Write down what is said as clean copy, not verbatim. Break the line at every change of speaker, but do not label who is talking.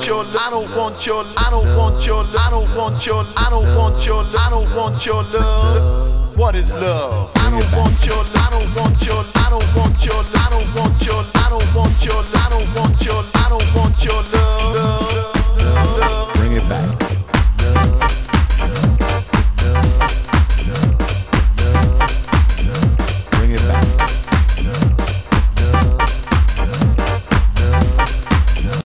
want your love. I don't want your love. I don't want your love. I don't want your love. I don't want your love. I don't want your love. What is love? I don't want your love. I don't want your love. I don't want your love. I don't want your love. I don't want your love. I don't want your love. I don't want your love.
Bring it back. Bring it back.